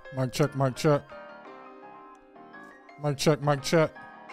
Mic check, mic check. Mic check, mic check.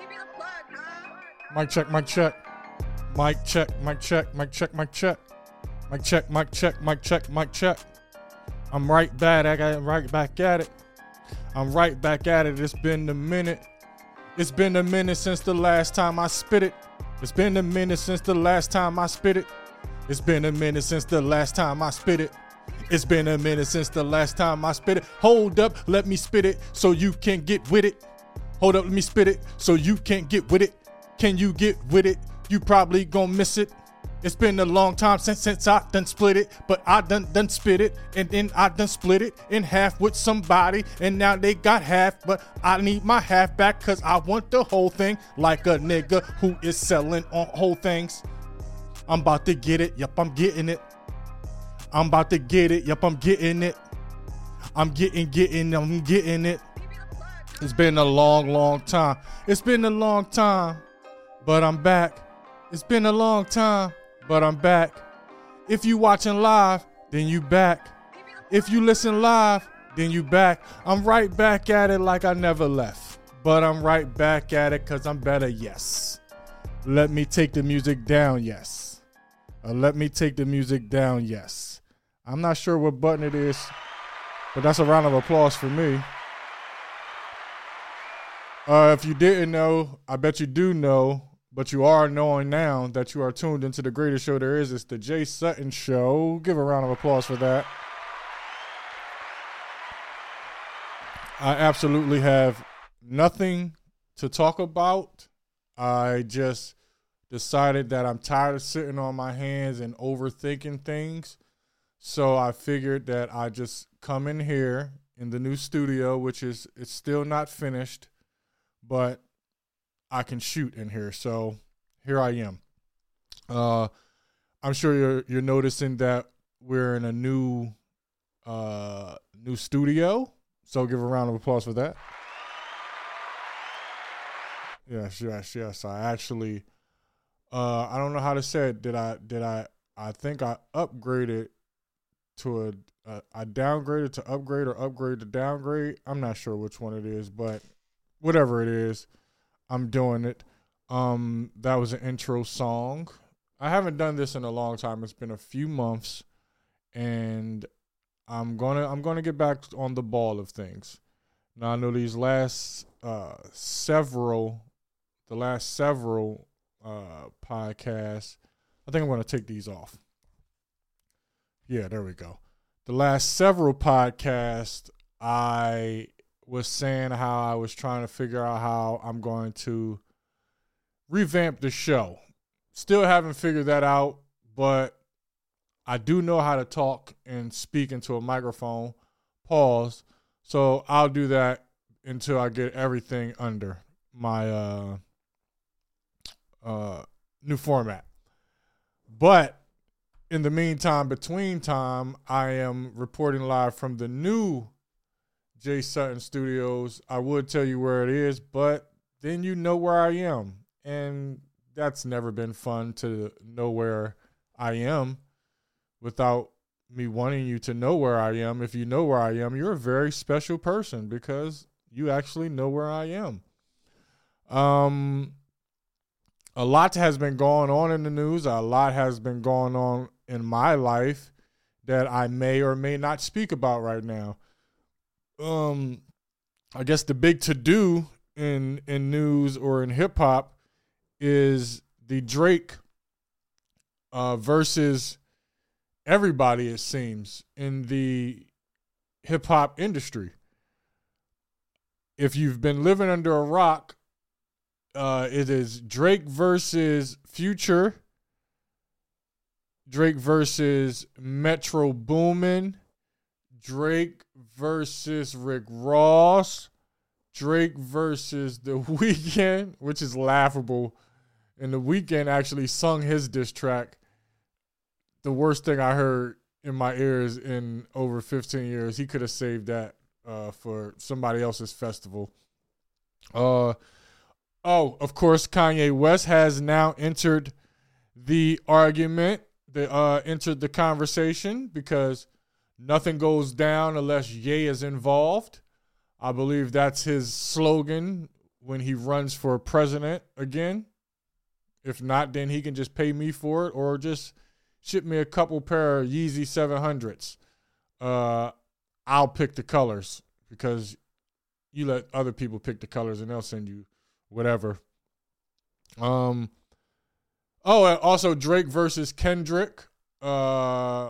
Mic check, mic check. Mic check, mic check, mic check, mic check. Mic check, mic check, mic check, mic check. I'm right back. I got right back at it. I'm right back at it. It's been a minute. It's been a minute since the last time I spit it. It's been a minute since the last time I spit it. It's been a minute since the last time I spit it. It's been a minute since the last time I spit it. Hold up, let me spit it so you can get with it. Hold up, let me spit it so you can get with it. Can you get with it? You probably gonna miss it. It's been a long time since I done split it, but I done spit it, and then I done split it in half with somebody, and now they got half, but I need my half back cause I want the whole thing like a nigga who is selling on whole things. I'm about to get it, yup, I'm getting it. I'm about to get it, yup, I'm getting it. I'm getting it. It's been a long time. It's been a long time, but I'm back. It's been a long time, but I'm back. If you watching live, then you back. If you listen live, then you back. I'm right back at it like I never left. But I'm right back at it because I'm better, yes. Let me take the music down, yes. Let me take the music down, yes. I'm not sure what button it is, but that's a round of applause for me. If you didn't know, I bet you do know, but you are knowing now that you are tuned into the greatest show there is. It's the Jay Sutton Show. Give a round of applause for that. I absolutely have nothing to talk about. I just decided that I'm tired of sitting on my hands and overthinking things. So I figured that I just come in here in the new studio, which is it's still not finished, but I can shoot in here. So here I am. I'm sure you're noticing that we're in a new studio. So give a round of applause for that. Yes. I actually I don't know how to say it. I think I upgraded to I downgraded to upgrade or upgrade to downgrade. I'm not sure which one it is, but whatever it is, I'm doing it. That was an intro song. I haven't done this in a long time. It's been a few months, and I'm gonna get back on the ball of things. Now I know these last several podcasts, I think I'm gonna take these off. Yeah, there we go. The last several podcasts, I was saying how I was trying to figure out how I'm going to revamp the show. Still haven't figured that out, but I do know how to talk and speak into a microphone. Pause. So I'll do that until I get everything under my new format. But in the meantime, between time, I am reporting live from the new Jay Sutton Studios. I would tell you where it is, but then you know where I am. And that's never been fun to know where I am without me wanting you to know where I am. If you know where I am, you're a very special person because you actually know where I am. A lot has been going on in the news. A lot has been going on in my life that I may or may not speak about right now. I guess the big to-do in news or in hip-hop is the Drake versus everybody, it seems, in the hip-hop industry. If you've been living under a rock, it is Drake versus Future, Drake versus Metro Boomin, Drake versus Rick Ross, Drake versus The Weeknd, which is laughable. And The Weeknd actually sung his diss track, the worst thing I heard in my ears in over 15 years. He could have saved that for somebody else's festival. Of course, Kanye West has now entered the argument, entered the conversation because nothing goes down unless Ye is involved. I believe that's his slogan when he runs for president again. If not, then he can just pay me for it or just ship me a couple pair of Yeezy 700s. I'll pick the colors because you let other people pick the colors and they'll send you whatever. Oh, and also Drake versus Kendrick. J.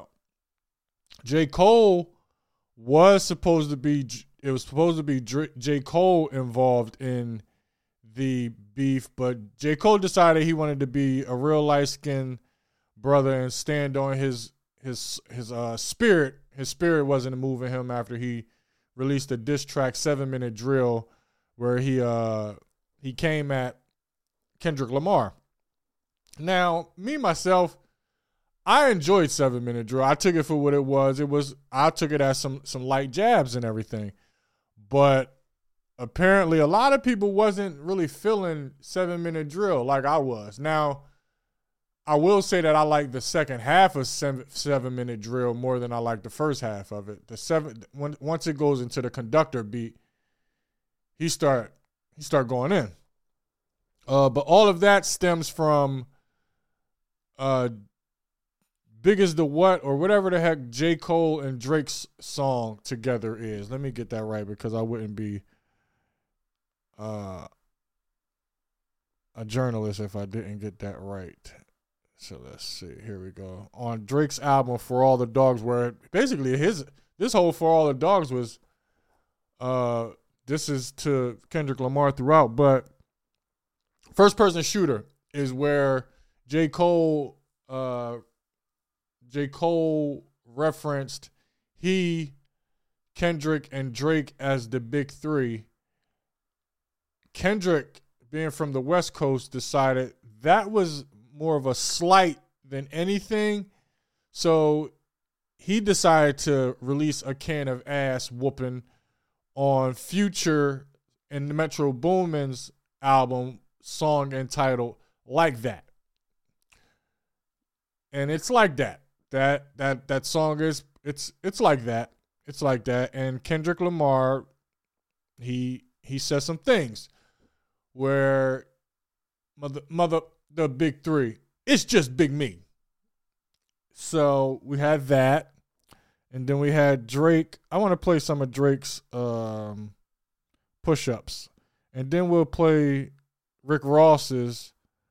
Cole was supposed to be J. Cole involved in the beef, but J. Cole decided he wanted to be a real light-skinned brother and stand on his spirit. His spirit wasn't moving him after he released a diss track, 7-Minute Drill, where he came at Kendrick Lamar. Now, me myself, I enjoyed 7-Minute Drill. I took it for what it was. I took it as some light jabs and everything. But apparently a lot of people wasn't really feeling 7-Minute Drill like I was. Now, I will say that I like the second half of 7-Minute Drill more than I like the first half of it. Once it goes into the conductor beat, he start going in. But all of that stems from Big as the What or whatever the heck J. Cole and Drake's song together is. Let me get that right because I wouldn't be a journalist if I didn't get that right. So let's see. Here we go. On Drake's album For All the Dogs, where basically this whole For All the Dogs was this is to Kendrick Lamar throughout, but First Person Shooter is where J. Cole referenced Kendrick, and Drake as the big three. Kendrick, being from the West Coast, decided that was more of a slight than anything. So he decided to release a can of ass whooping on Future and Metro Boomin's album, song entitled Like That. And it's like that. That song is it's like that. It's like that. And Kendrick Lamar, he says some things where the big three, it's just Big Me. So we had that. And then we had Drake. I want to play some of Drake's push-ups. And then we'll play Rick Ross's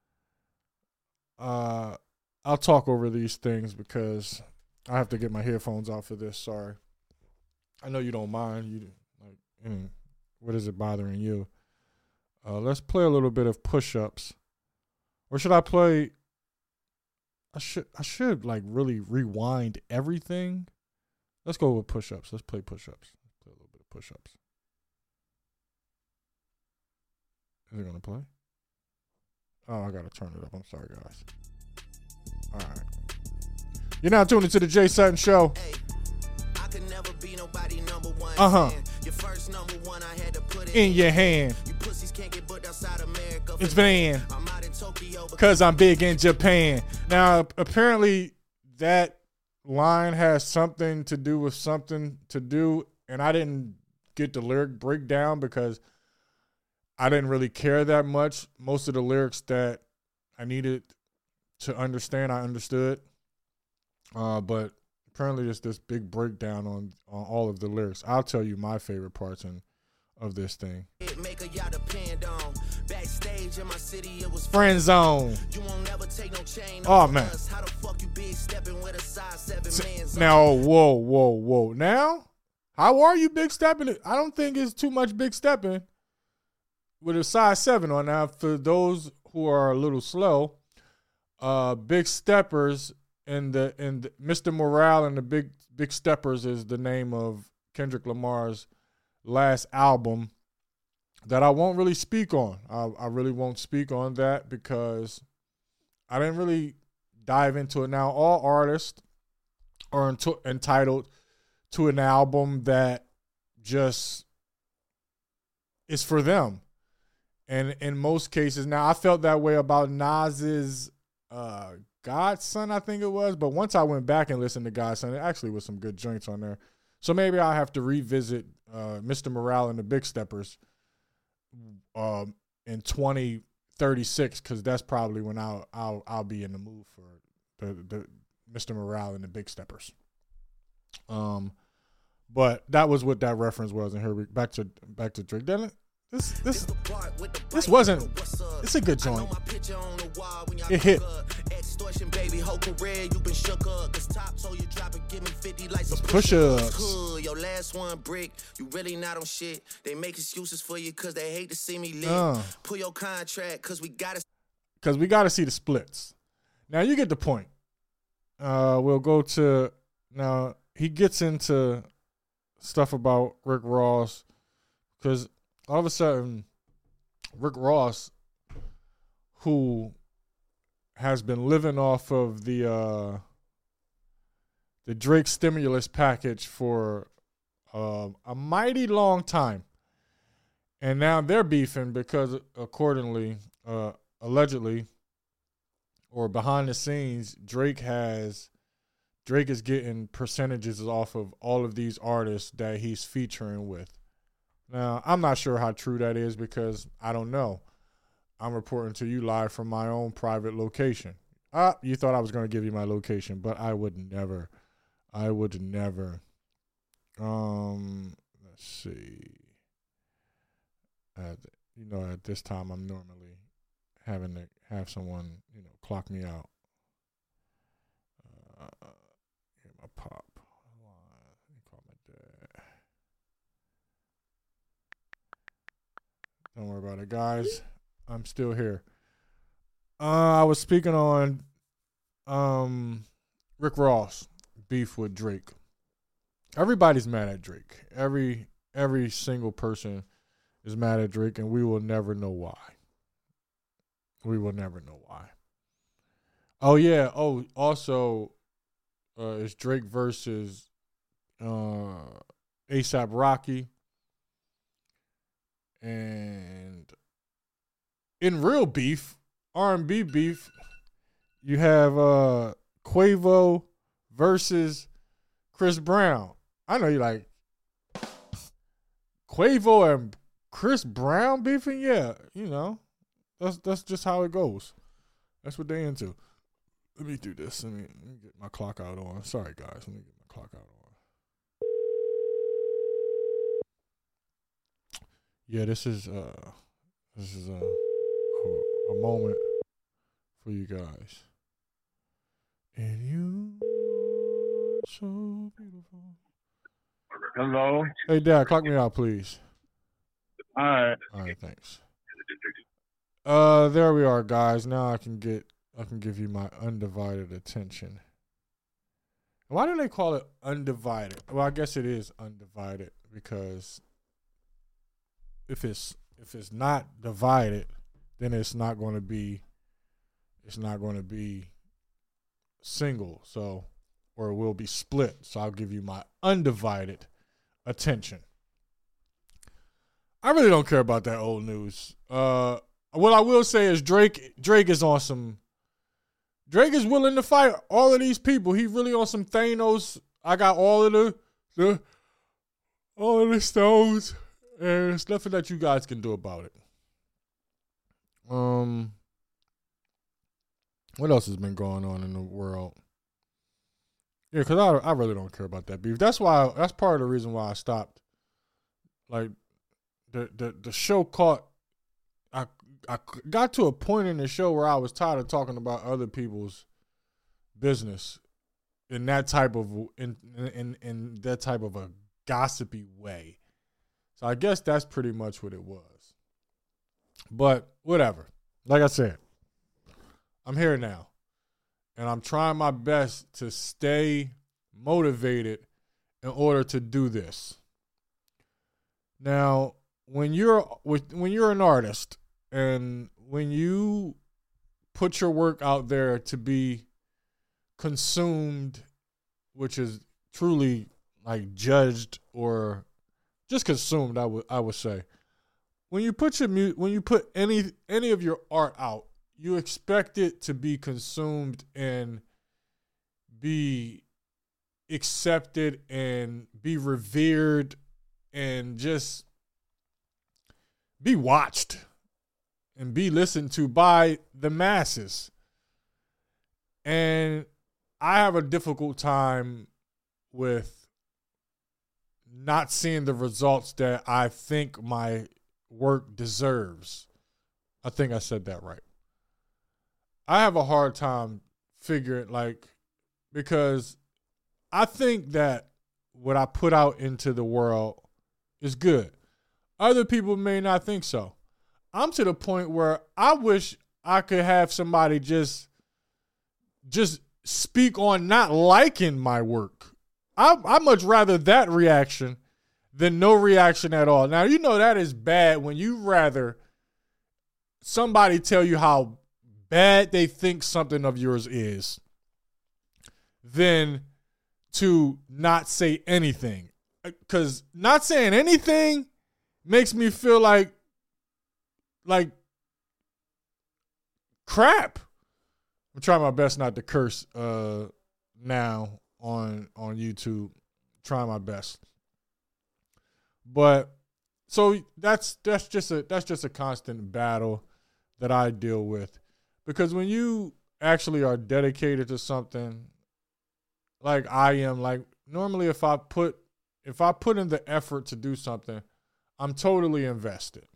I'll talk over these things because I have to get my headphones out for this. Sorry. I know you don't mind. You like, what is it bothering you? Let's play a little bit of push-ups. Or should I play? I should like really rewind everything. Let's go with push-ups. Let's play push-ups. Let's play a little bit of push-ups. Is it gonna play? Oh, I gotta turn it up. I'm sorry, guys. All right. You're now tuned into the Jay Sutton Show. In your hand. It's Van. Because I'm big in Japan. Now, apparently, that line has something to do with something to do, and I didn't get the lyric breakdown because I didn't really care that much. Most of the lyrics that I needed to understand, I understood. But apparently it's this big breakdown on all of the lyrics. I'll tell you my favorite parts of this thing. Friend zone. Oh, man. Now, whoa. Now, how are you big stepping? I don't think it's too much big stepping with a size 7 on. Now, for those who are a little slow, Big Steppers and the Mr. Morale and the Big Steppers is the name of Kendrick Lamar's last album that I won't really speak on. I really won't speak on that because I didn't really dive into it. Now, all artists are entitled to an album that just is for them. And in most cases, now I felt that way about Nas's Godson, I think it was. But once I went back and listened to Godson, it actually was some good joints on there. So maybe I'll have to revisit Mr. Morale and the Big Steppers in 2036, because that's probably when I'll be in the mood for the Mr. Morale and the Big Steppers. But that was what that reference was. And here we back to Drake. Then this wasn't. It's a good joint. It hit. Push-ups. Your last one brick, you really not on shit. They make excuses for you because they hate to see me lit. Pull your contract because we gotta see the splits. Now you get the point. We'll go to now. He gets into stuff about Rick Ross because all of a sudden, Rick Ross, who has been living off of the Drake stimulus package for a mighty long time, and now they're beefing because, allegedly, or behind the scenes, Drake is getting percentages off of all of these artists that he's featuring with. Now, I'm not sure how true that is because I don't know. I'm reporting to you live from my own private location. You thought I was going to give you my location, but I would never. Let's see. At this time, I'm normally having to have someone, clock me out. Get my pop. Let me call my dad. Don't worry about it, guys. I'm still here. I was speaking on Rick Ross beef with Drake. Everybody's mad at Drake. Every single person is mad at Drake, and we will never know why. Oh yeah. Oh, also, it's Drake versus A$AP Rocky, and in real beef, R&B beef, you have Quavo versus Chris Brown. I know you like Quavo and Chris Brown beefing. Yeah, that's just how it goes. That's what they into. Let me do this. Let me get my clock out on. Sorry, guys. Let me get my clock out on. Yeah, this is a moment for you guys. And you so beautiful. Hello. Hey, Dad, clock me out, please. All right, thanks. There we are, guys. Now I can give you my undivided attention. Why do they call it undivided? Well, I guess it is undivided because if it's not divided, then it's not going to be single. So, or it will be split. So I'll give you my undivided attention. I really don't care about that old news. What I will say is Drake is on some. Drake is willing to fight all of these people. He really on some Thanos. I got all of the stones, and there's nothing that you guys can do about it. What else has been going on in the world? Yeah, because I really don't care about that beef. That's part of the reason why I stopped. Like the show caught. I got to a point in the show where I was tired of talking about other people's business in that type of in that type of a gossipy way. So I guess that's pretty much what it was. But whatever. Like I said, I'm here now, and I'm trying my best to stay motivated in order to do this. Now, when you're an artist and when you put your work out there to be consumed, which is truly like judged or just consumed, I would say. When you put any of your art out, you expect it to be consumed and be accepted and be revered and just be watched and be listened to by the masses. And I have a difficult time with not seeing the results that I think my work deserves. I think I said that right. I have a hard time figuring, because I think that what I put out into the world is good. Other people may not think so. I'm to the point where I wish I could have somebody just speak on not liking my work. I much rather that reaction than no reaction at all. Now, you know that is bad when you rather somebody tell you how bad they think something of yours is than to not say anything. Because not saying anything makes me feel like crap. I'm trying my best not to curse now on YouTube. Trying my best. But so that's just a constant battle that I deal with. Because when you actually are dedicated to something like I am, like normally if I put in the effort to do something, I'm totally invested.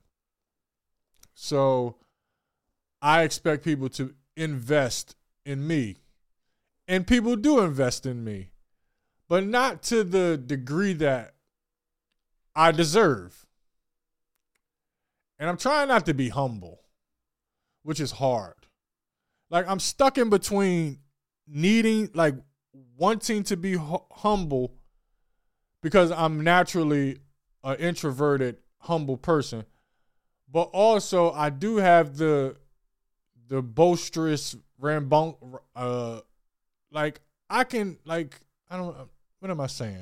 So I expect people to invest in me. And people do invest in me, but not to the degree that I deserve. And I'm trying not to be humble, which is hard. Like I'm stuck in between wanting to be humble because I'm naturally an introverted, humble person. But also I do have the boisterous, what am I saying?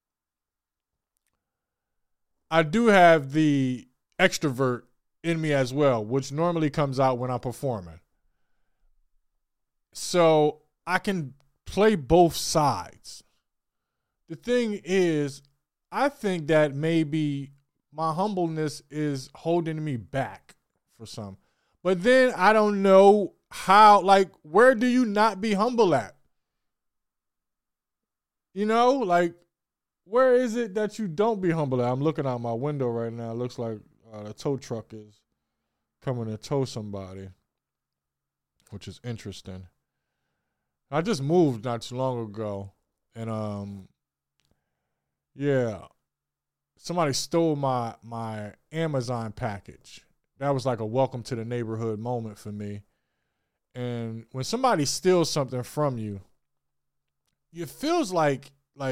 I do have the extrovert in me as well, which normally comes out when I'm performing. So I can play both sides. The thing is, I think that maybe my humbleness is holding me back for some. But then I don't know how, where do you not be humble at? You know, where is it that you don't be humble at? I'm looking out my window right now. It looks like the tow truck is coming to tow somebody, which is interesting. I just moved not too long ago, and somebody stole my Amazon package. That was like a welcome to the neighborhood moment for me. And when somebody steals something from you, it feels like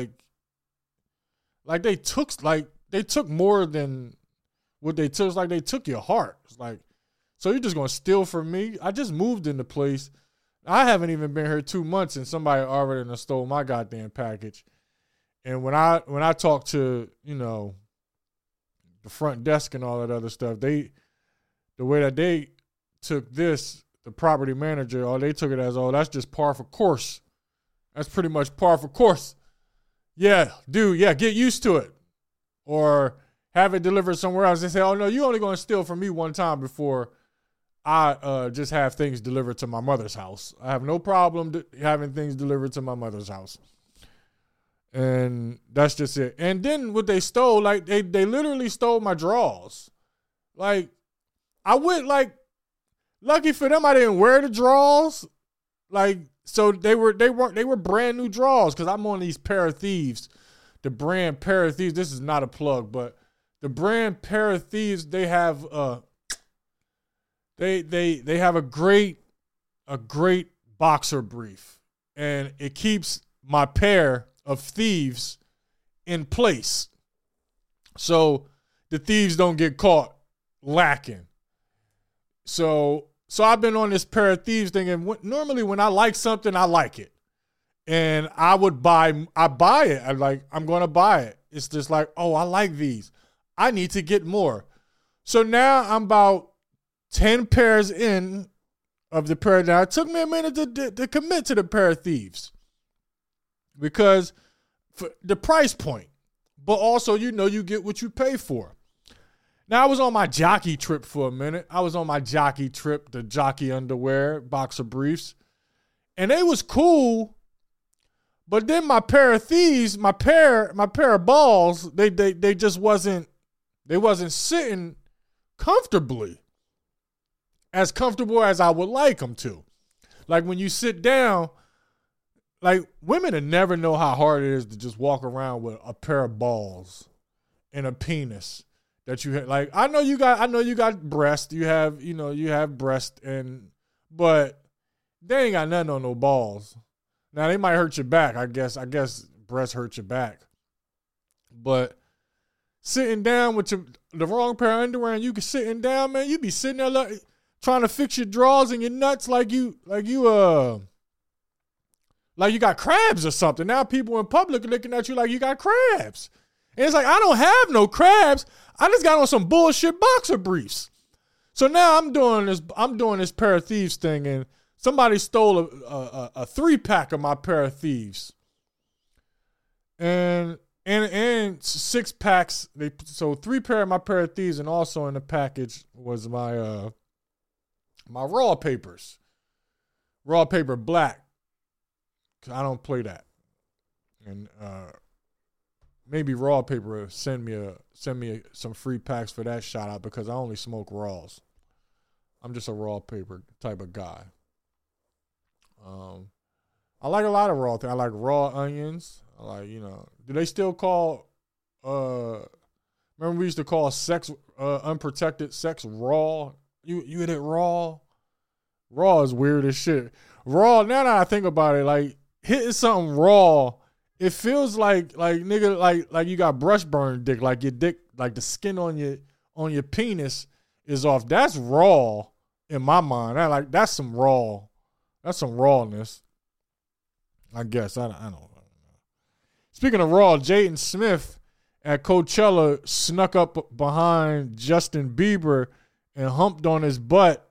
they took more than what they took. It's like they took your heart. It's like, so you're just gonna steal from me? I just moved into place. I haven't even been here 2 months and somebody already done stole my goddamn package. And when I talk to, the front desk and all that other stuff, the way that they took this, the property manager, they took it as, that's just par for course. That's pretty much par for course. Yeah, dude, get used to it. Or have it delivered somewhere else. They say, oh, no, you only going to steal from me one time before I just have things delivered to my mother's house. I have no problem having things delivered to my mother's house. And that's just it. And then what they stole, they literally stole my drawers. I went, lucky for them, I didn't wear the drawers. So they were brand new drawers, because I'm on these Pair of Thieves. The brand Pair of Thieves. This is not a plug, but the brand Pair of Thieves, they have they have a great boxer brief, and it keeps my pair of thieves in place, so the thieves don't get caught lacking. So I've been on this Pair of Thieves thing, and normally when I like something, I like it, and I buy it. I'm going to buy it. It's just like, oh, I like these. I need to get more. So now I'm about 10 pairs in of the pair. Now, it took me a minute to commit to the Pair of Thieves, because the price point. But also, you know, you get what you pay for. Now, I was on my jockey trip for a minute. The jockey underwear, boxer briefs. And they was cool. But then my pair of thieves, my pair of balls, they just wasn't sitting comfortably. As comfortable as I would like them to. Like when you sit down, like women will never know how hard it is to just walk around with a pair of balls and a penis that you have. Like I know you got breast, you have breast, but they ain't got nothing on no balls. Now they might hurt your back. I guess breasts hurt your back. But sitting down with the wrong pair of underwear and you can sitting down, man, you be sitting there like, trying to fix your drawers and your nuts like you got crabs or something. Now people in public are looking at you like you got crabs. And it's like, I don't have no crabs. I just got on some bullshit boxer briefs. So now I'm doing this pair of thieves thing, and somebody stole a 3-pack of my pair of thieves. And 6 packs. So 3 pair of my pair of thieves, and also in the package was my raw papers. Raw paper black. 'Cause I don't play that. And maybe raw paper send me some free packs for that shout out, because I only smoke raws. I'm just a raw paper type of guy. I like a lot of raw things. I like raw onions. I like, do they still call remember we used to call sex unprotected sex raw? You hit it raw? Raw is weird as shit. Raw, now that I think about it, like hitting something raw, it feels like nigga, like you got brush burn dick, like your dick, like the skin on your penis is off. That's raw in my mind. That's some rawness. I guess. I don't know. Speaking of raw, Jaden Smith at Coachella snuck up behind Justin Bieber and humped on his butt.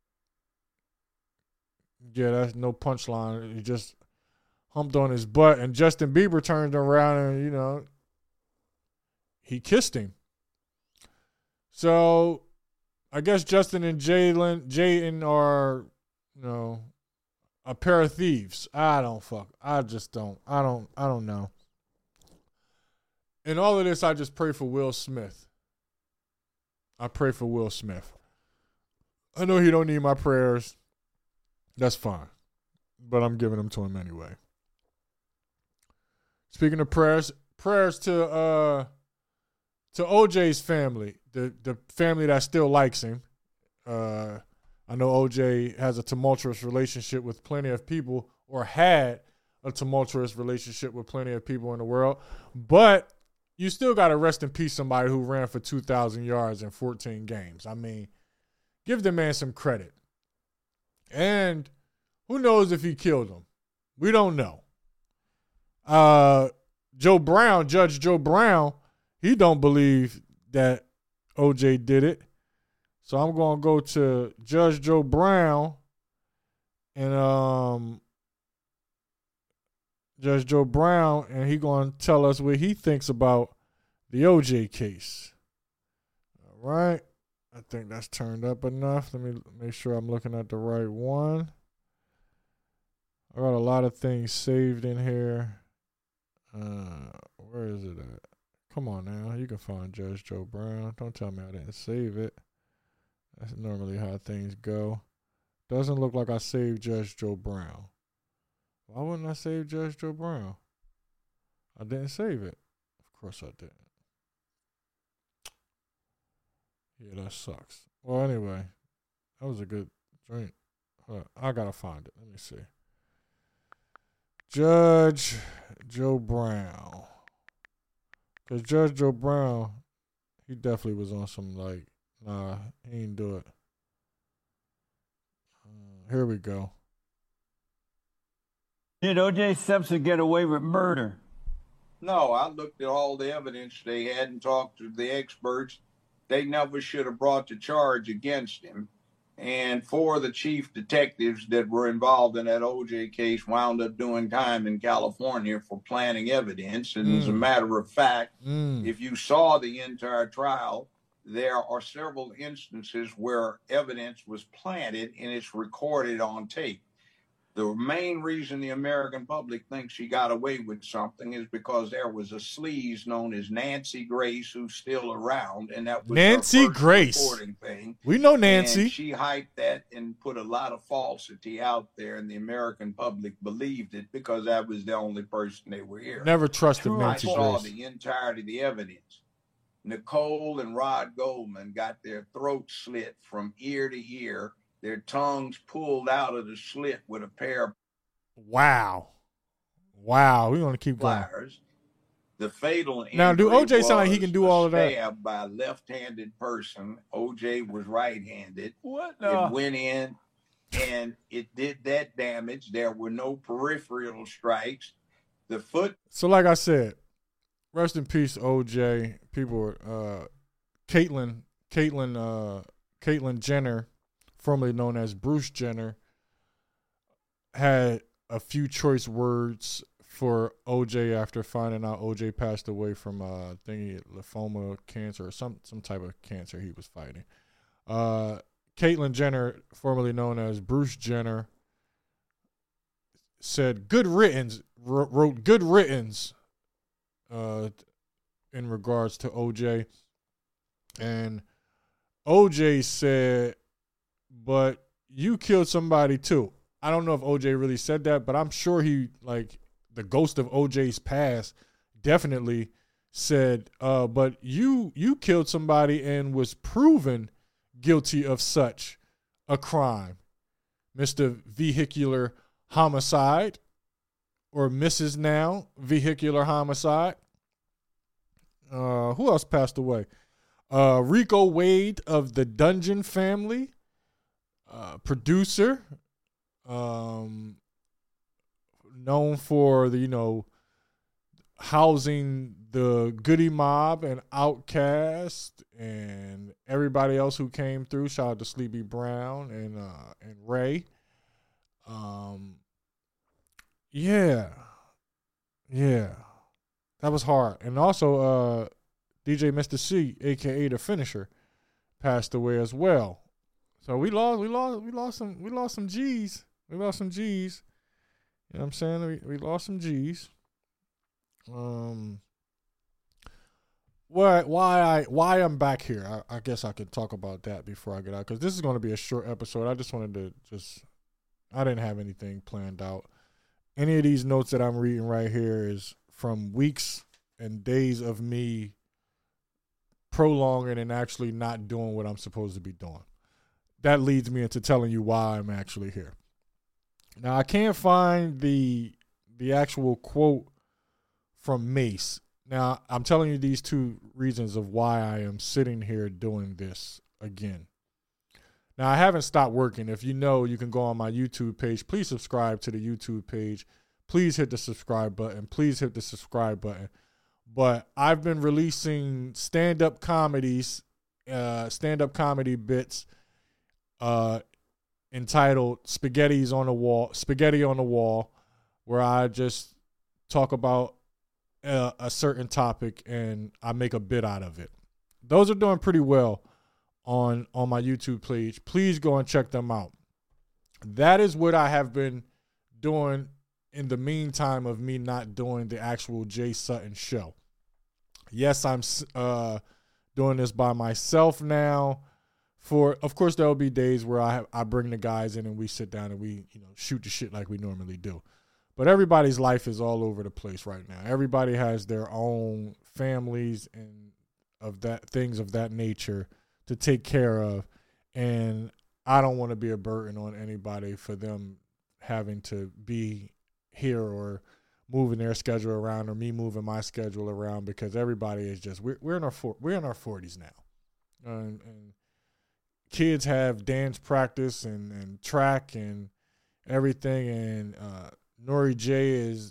Yeah, that's no punchline. He just humped on his butt, and Justin Bieber turned around and, he kissed him. So I guess Justin and Jaden are, a pair of thieves. I don't know. In all of this, I just pray for Will Smith. I pray for Will Smith. I know he don't need my prayers. That's fine. But I'm giving them to him anyway. Speaking of prayers to OJ's family, the family that still likes him. I know OJ has a tumultuous relationship with plenty of people, or had a tumultuous relationship with plenty of people in the world. But you still got to rest in peace somebody who ran for 2,000 yards in 14 games. I mean, give the man some credit. And who knows if he killed him? We don't know. Judge Joe Brown, he don't believe that OJ did it. So I'm going to go to Judge Joe Brown, and Judge Joe Brown, and he going to tell us what he thinks about the OJ case. All right. I think that's turned up enough. Let me make sure I'm looking at the right one. I got a lot of things saved in here. Where is it at? Come on now. You can find Judge Joe Brown. Don't tell me I didn't save it. That's normally how things go. Doesn't look like I saved Judge Joe Brown. Why wouldn't I save Judge Joe Brown? I didn't save it. Of course I didn't. Yeah, that sucks. Well, anyway, that was a good drink. I gotta find it. Let me see. Judge Joe Brown. Because Judge Joe Brown, he definitely was on some, nah, he didn't do it. Here we go. Did O.J. Simpson get away with murder? No, I looked at all the evidence they had and talked to the experts. They never should have brought the charge against him. And 4 of the chief detectives that were involved in that OJ case wound up doing time in California for planting evidence. And as a matter of fact, if you saw the entire trial, there are several instances where evidence was planted and it's recorded on tape. The main reason the American public thinks she got away with something is because there was a sleaze known as Nancy Grace who's still around, and that was Nancy Grace reporting thing. We know Nancy. And she hyped that and put a lot of falsity out there, and the American public believed it because that was the only person they were hearing. Never trusted Nancy Grace. I saw the entirety of the evidence. Nicole and Rod Goldman got their throats slit from ear to ear, their tongues pulled out of the slit with a pair of Wow. We're going to keep pliers. going. The fatal now, do OJ sound like he can do all of that? Stabbed by a left-handed person. OJ was right-handed. What? It went in, and it did that damage. There were no peripheral strikes. The foot. So, like I said, rest in peace, OJ. People, Caitlyn Jenner, formerly known as Bruce Jenner, had a few choice words for OJ after finding out OJ passed away from lymphoma cancer or some type of cancer he was fighting. Caitlyn Jenner, formerly known as Bruce Jenner, said good riddance, wrote good riddance in regards to OJ. And OJ said, but you killed somebody too. I don't know if OJ really said that, but I'm sure he, like, the ghost of OJ's past definitely said, but you killed somebody and was proven guilty of such a crime, Mr. Vehicular Homicide, or Mrs. now Vehicular Homicide. Who else passed away? Rico Wade of the Dungeon Family, producer, known for the, housing the Goody Mob and Outkast and everybody else who came through. Shout out to Sleepy Brown and Ray. Yeah, that was hard. And also, DJ Mr. C, aka the Finisher, passed away as well. So we lost some G's. We lost some G's. You know what I'm saying? We lost some G's. Why I'm back here? I guess I could talk about that before I get out, because this is going to be a short episode. I just wanted to I didn't have anything planned out. Any of these notes that I'm reading right here is from weeks and days of me prolonging and actually not doing what I'm supposed to be doing. That leads me into telling you why I'm actually here. Now, I can't find the actual quote from Mace. Now, I'm telling you these two reasons of why I am sitting here doing this again. Now, I haven't stopped working. If you know, you can go on my YouTube page. Please subscribe to the YouTube page. Please hit the subscribe button. Please hit the subscribe button. But I've been releasing stand-up comedy bits entitled Spaghetti on the Wall, where I just talk about a certain topic and I make a bit out of it. Those are doing pretty well on my YouTube page. Please go and check them out. That is what I have been doing in the meantime of me not doing the actual Jay Sutton show. Yes, I'm doing this by myself now. Of course, there will be days where I bring the guys in and we sit down and we shoot the shit like we normally do. But everybody's life is all over the place right now. Everybody has their own families and things of that nature to take care of, and I don't want to be a burden on anybody for them having to be here or moving their schedule around or me moving my schedule around, because everybody is just we're in our 40s now, and kids have dance practice and track and everything, and Nori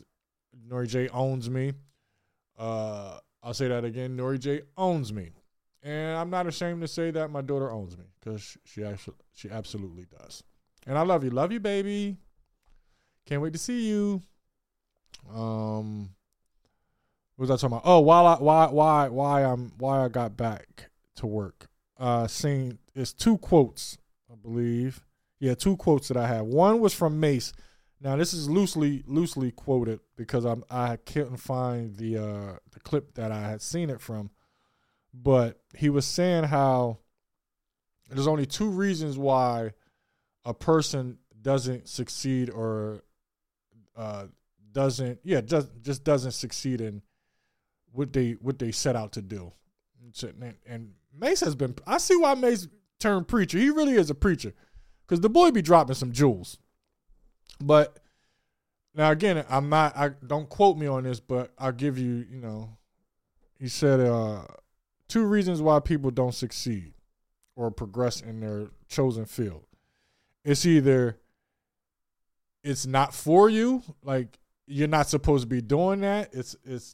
J owns me. I'll say that again. Nori J owns me. And I'm not ashamed to say that my daughter owns me, because she absolutely does. And I love you, baby. Can't wait to see you. What was I talking about? Oh, why I got back to work. It's 2 quotes, I believe. Yeah, 2 quotes that I have. One was from Mace. Now this is loosely quoted because I couldn't find the clip that I had seen it from. But he was saying how there's only 2 reasons why a person doesn't succeed or doesn't succeed in what they set out to do. And Mace has been. I see why Mace turned preacher. He really is a preacher, because the boy be dropping some jewels. But now again, don't quote me on this, but I'll give you. He said 2 reasons why people don't succeed or progress in their chosen field. It's either it's not for you, like you're not supposed to be doing that. It's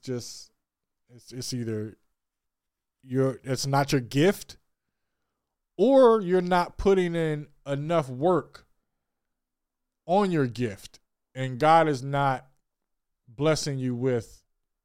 either it's not your gift, or you're not putting in enough work on your gift, and God is not blessing you with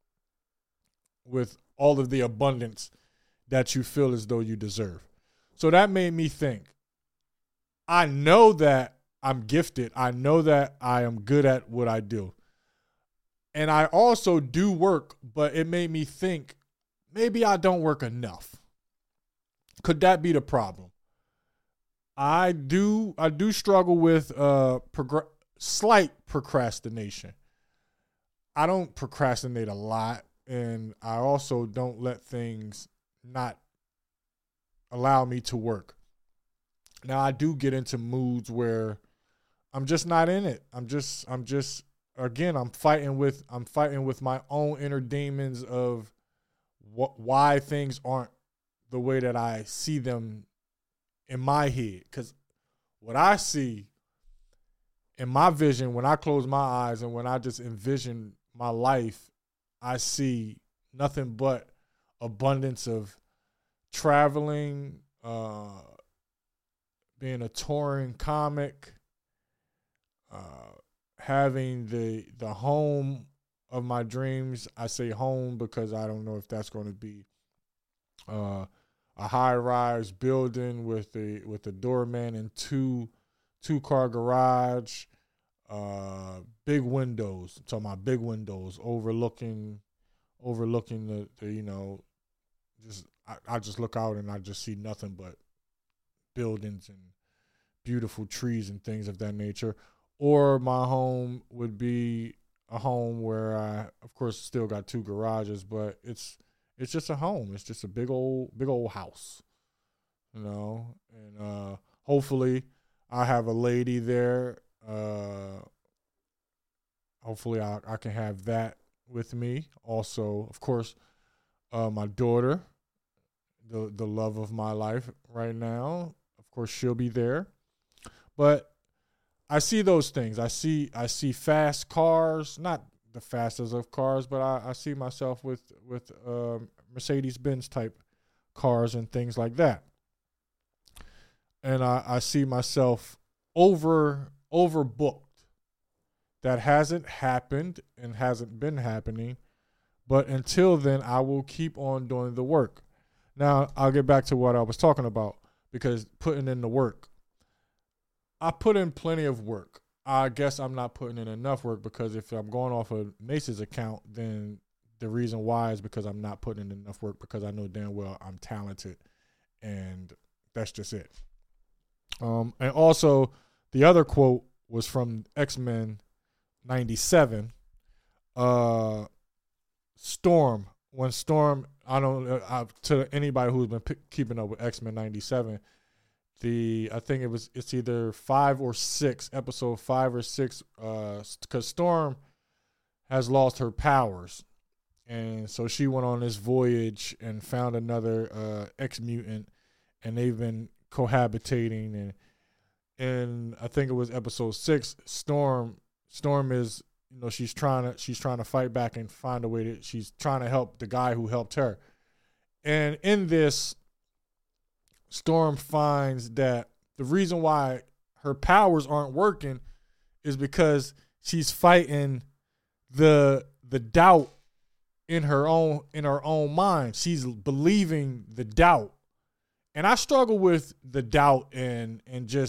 all of the abundance that you feel as though you deserve. So that made me think, I know that I'm gifted. I know that I am good at what I do. And I also do work, but it made me think, maybe I don't work enough. Could that be the problem? I do struggle with slight procrastination. I don't procrastinate a lot, and I also don't let things not allow me to work. Now I do get into moods where I'm just not in it. I'm just again, I'm fighting with my own inner demons of why things aren't the way that I see them in my head. Because what I see in my vision, when I close my eyes and when I just envision my life, I see nothing but abundance of traveling, being a touring comic, having the home of my dreams. I say home because I don't know if that's going to be a high-rise building with a doorman and two-car garage, big windows. I'm talking about big windows overlooking the just I just look out and I just see nothing but buildings and beautiful trees and things of that nature. Or my home would be a home where I, of course, still got 2 garages, but it's just a home. It's just a big old house, and hopefully I have a lady there. Hopefully I can have that with me. Also, of course, my daughter, the love of my life right now. Of course, she'll be there. But I see those things. I see fast cars, not the fastest of cars, but I see myself with Mercedes-Benz type cars and things like that. And I see myself overbooked. That hasn't happened and hasn't been happening. But until then, I will keep on doing the work. Now, I'll get back to what I was talking about, because putting in the work. I put in plenty of work. I guess I'm not putting in enough work, because if I'm going off of Mace's account, then the reason why is because I'm not putting in enough work, because I know damn well I'm talented, and that's just it. And also, the other quote was from X-Men 97. Storm. When Storm, to anybody who's been keeping up with X-Men 97, I think it's either 5 or 6, episode 5 or 6, because Storm has lost her powers, and so she went on this voyage and found another ex-mutant, and they've been cohabitating, and I think it was episode 6. Storm is, she's trying to fight back and find a way she's trying to help the guy who helped her, and in this, Storm finds that the reason why her powers aren't working is because she's fighting the doubt in her own mind. She's believing the doubt. And I struggle with the doubt and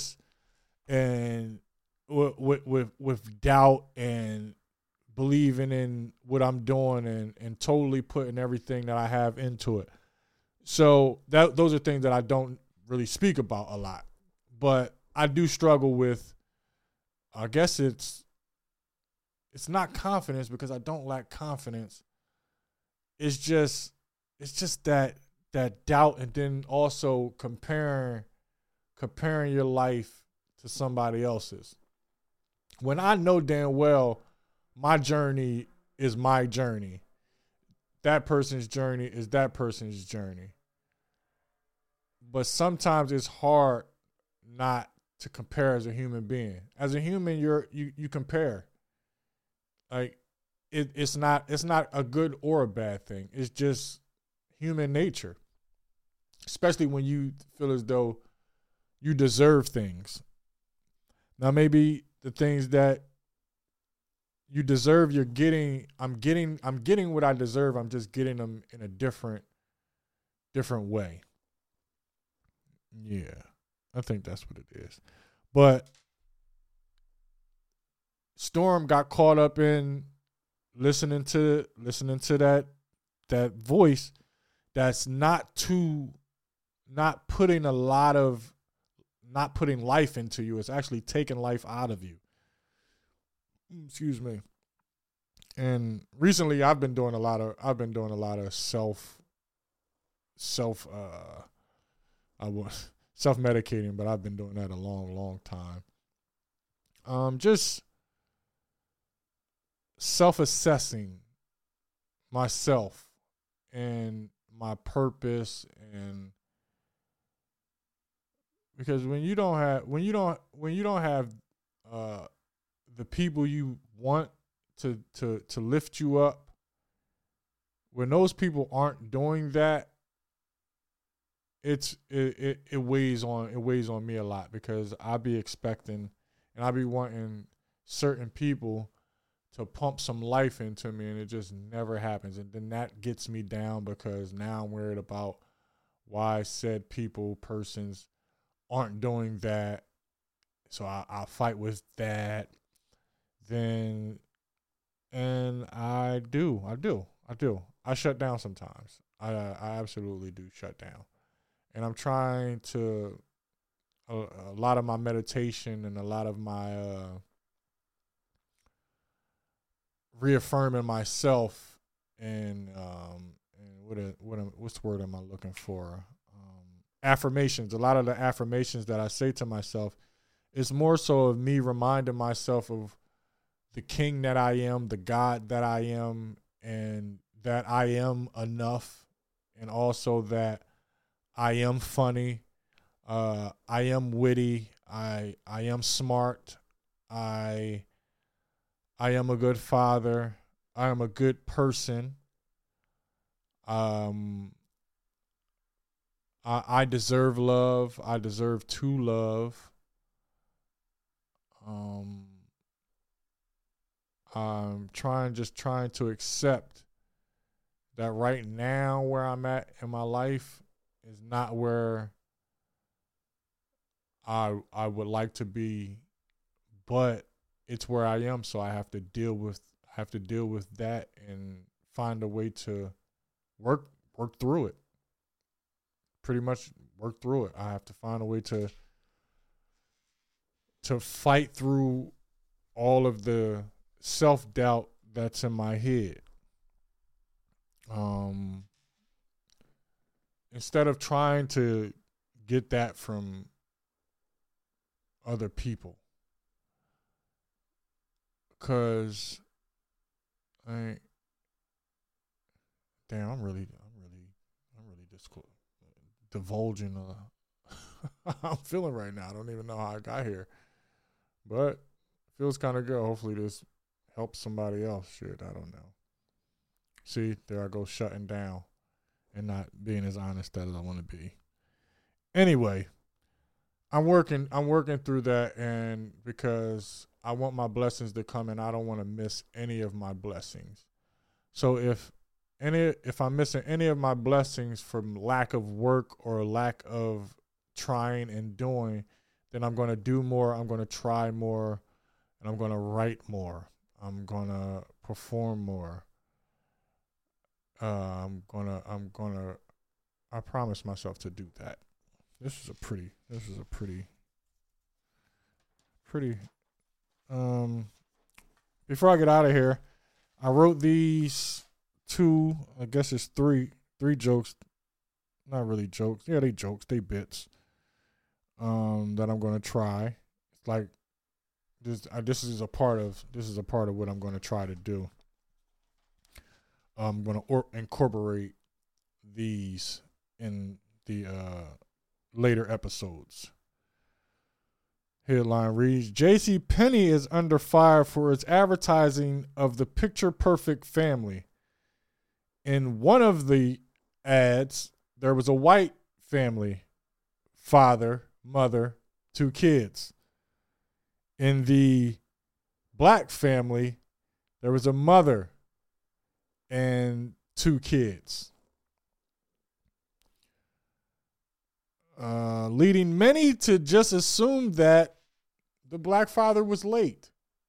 with doubt and believing in what I'm doing and totally putting everything that I have into it. So those are things that I don't really speak about a lot. But I do struggle with, I guess it's not confidence, because I don't lack confidence. It's just that doubt, and then also comparing your life to somebody else's. When I know damn well my journey is my journey, that person's journey is that person's journey. But sometimes it's hard not to compare as a human being. As a human, you compare. Like it's not a good or a bad thing. It's just human nature. Especially when you feel as though you deserve things. Now maybe the things that you deserve, I'm getting what I deserve. I'm just getting them in a different way. Yeah, I think that's what it is. But Storm got caught up in listening to that voice that's not putting life into you. It's actually taking life out of you. Excuse me. And recently I've been doing a lot of self-medicating, but I've been doing that a long time. Just self-assessing myself and my purpose, and because when you don't have the people you want to lift you up, when those people aren't doing that, it weighs on me a lot, because I be expecting and I be wanting certain people to pump some life into me, and it just never happens. And then that gets me down, because now I'm worried about why said persons aren't doing that. So I fight with that. And I do. I shut down sometimes. I absolutely do shut down. And I'm trying to, a lot of my meditation and a lot of my reaffirming myself and what's the word am I looking for? Affirmations. A lot of the affirmations that I say to myself is more so of me reminding myself of the king that I am, the God that I am, and that I am enough, and also that I am funny, I am witty, I am smart, I am a good father, I am a good person, I deserve love, I deserve to love. I'm trying to accept that right now where I'm at in my life is not where I would like to be, but it's where I am, so I have to deal with that and find a way to work through it. Pretty much work through it. I have to find a way to fight through all of the self-doubt that's in my head. Instead of trying to get that from other people. Cause I'm really divulging how I'm feeling right now. I don't even know how I got here. But feels kind of good. Hopefully this helps somebody else. Shit, I don't know. See, there I go shutting down and not being as honest as I want to be. Anyway, I'm working through that, and because I want my blessings to come, and I don't want to miss any of my blessings. So if I'm missing any of my blessings from lack of work or lack of trying and doing, then I'm going to do more, I'm going to try more, and I'm going to write more. I'm going to perform more. I promise myself to do that. This is a pretty before I get out of here, I wrote these 2, I guess it's 3 jokes. Not really jokes. Yeah, they jokes, they bits. That I'm going to try. It's like this is a part of what I'm going to try to do. I'm going to incorporate these in the later episodes. Headline reads, JCPenney is under fire for its advertising of the Picture Perfect family. In one of the ads, there was a white family, father, mother, 2 kids. In the black family, there was a mother and 2 kids. Leading many to just assume that the black father was late.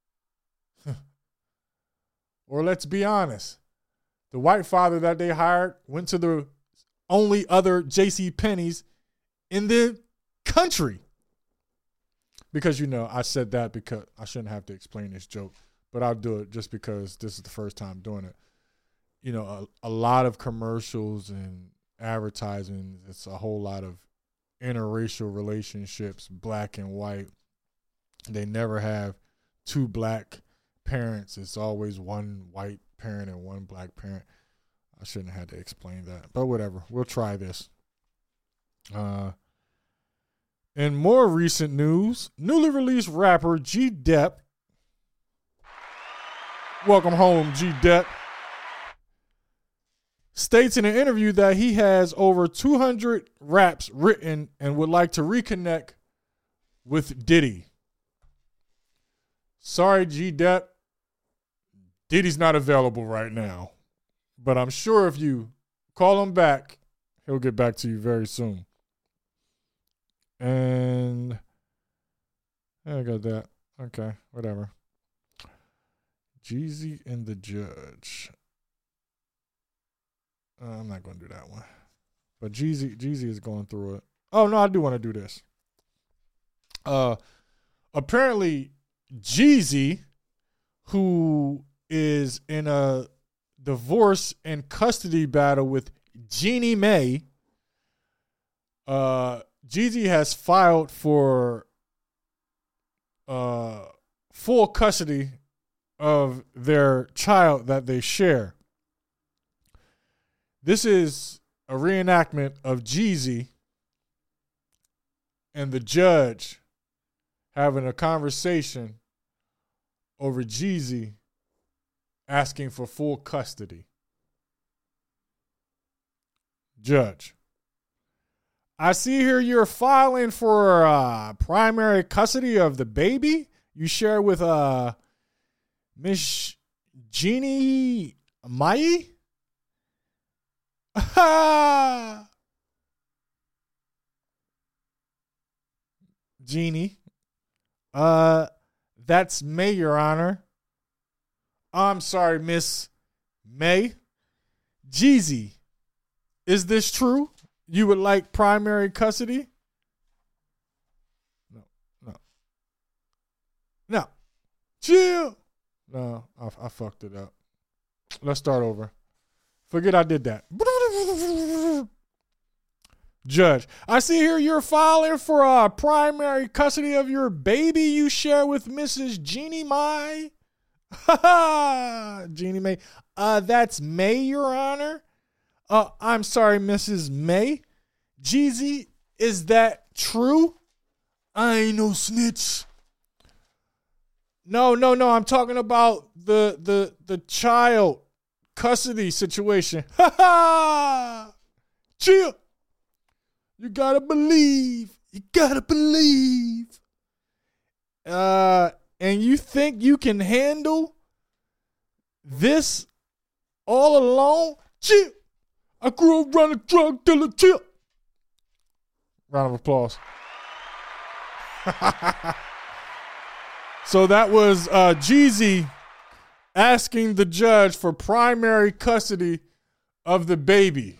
Or let's be honest, the white father that they hired went to the only other JCPenney's in the country. Because, I said that because I shouldn't have to explain this joke, but I'll do it just because this is the first time doing it. A lot of commercials and advertising, it's a whole lot of interracial relationships, black and white. They never have 2 black parents. It's always 1 white parent and 1 black parent. I shouldn't have had to explain that, but whatever. We'll try this. In more recent news, newly released rapper G-Dep. Welcome home, G-Dep. States in an interview that he has over 200 raps written and would like to reconnect with Diddy. Sorry, G-Dep. Diddy's not available right now. But I'm sure if you call him back, he'll get back to you very soon. And I got that. Okay, whatever. Jeezy and the Judge. I'm not going to do that one. But Jeezy is going through it. Oh, no, I do want to do this. Apparently, Jeezy, who is in a divorce and custody battle with Jeannie Mae, Jeezy has filed for full custody of their child that they share. This is a reenactment of Jeezy and the judge having a conversation over Jeezy asking for full custody. Judge, I see here you're filing for primary custody of the baby you share with Miss Jeannie Mae. Jeannie. That's May, Your Honor. I'm sorry, Miss May. Jeezy, is this true? You would like primary custody? No. Chill. No, I fucked it up. Let's start over. Forget I did that. Judge, I see here you're filing for primary custody of your baby you share with Mrs. Jeannie Mae. Jeannie Mae. That's May, Your Honor. I'm sorry, Mrs. May. Jeezy, is that true? I ain't no snitch. No. I'm talking about the child custody situation. Chill. You gotta believe. You gotta believe. And you think you can handle this all alone? Chip. I grew up running drug dealer. Chip. Round of applause. So that was Jeezy asking the judge for primary custody of the baby.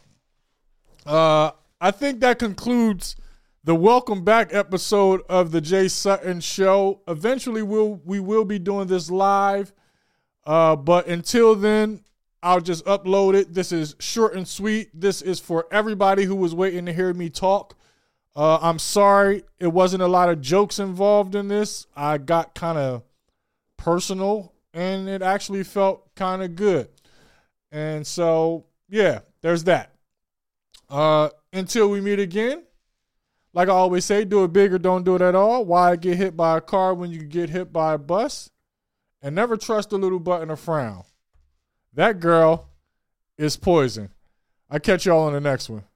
I think that concludes the welcome back episode of the Jay Sutton Show. Eventually, we will be doing this live. But until then, I'll just upload it. This is short and sweet. This is for everybody who was waiting to hear me talk. I'm sorry it wasn't a lot of jokes involved in this. I got kind of personal, and it actually felt kind of good. And so, yeah, there's that. Until we meet again, like I always say, do it big or don't do it at all. Why get hit by a car when you can get hit by a bus? And never trust a little butt in a frown. That girl is poison. I'll catch y'all on the next one.